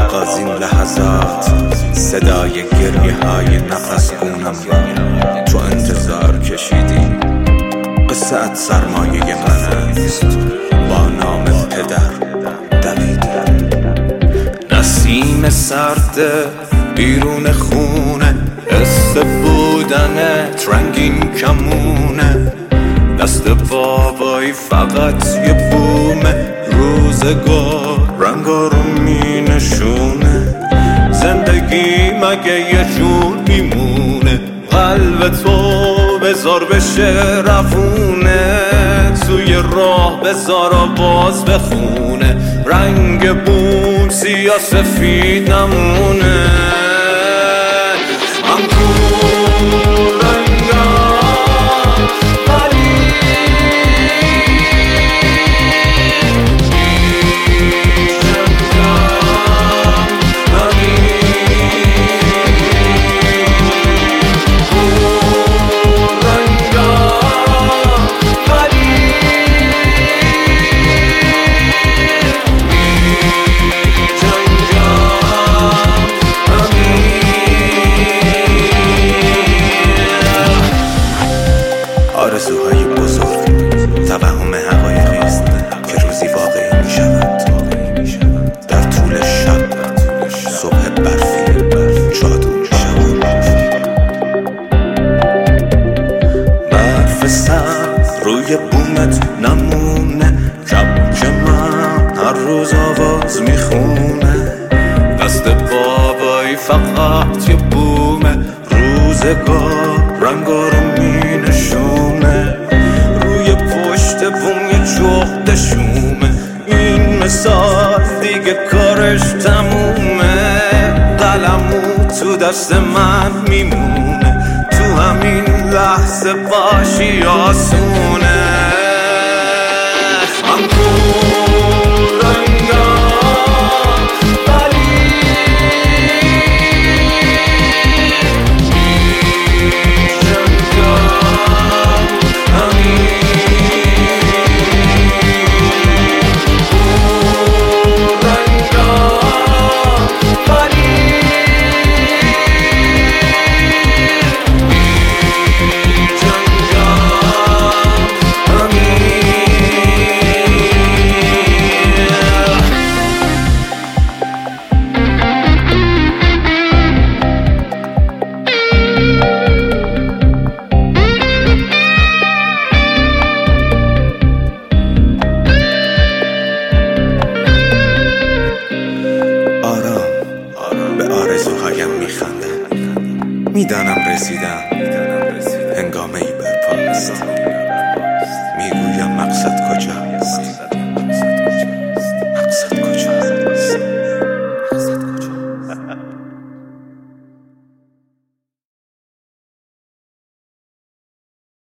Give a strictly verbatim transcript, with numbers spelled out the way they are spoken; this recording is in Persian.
آغازین لحظات صدای گریه های نفس گونم را تو انتظار کشیدی. قصه ات سرمایه من است، با نام پدر دویدی. نسیم سرد بیرون خونه، حس بودنت رنگین کمونه. دست بابایی فقط یه بومه، روزگار رنگا رو می نشونه. زندگی مگه یه جور میمونه، قلب تو بذار بشه روونه. توی راه بذار آواز بخونه، رنگ بوم سیاه سفید نمونه. انگور رنگا ولی آرزوهای بزرگ توهم حقایقی است که روزی واقعی می شود. در طول شب صبح برفی جادو می شود. برف سرد روی بومت نمونه، شب که من هر روز آواز می خونه. دست بابایی فقط یه بومه، روزگار رنگا رو می نشونه. روی پشت بوم یه جغد شومه، این مثال دیگه کارش تمومه. قلمو تو دست من میمونه، تو همین لحظه باشی آسونه. انگور رنگا میدانم رسیدم، هنگامه ای برپاست. میگویم مقصد کجاست.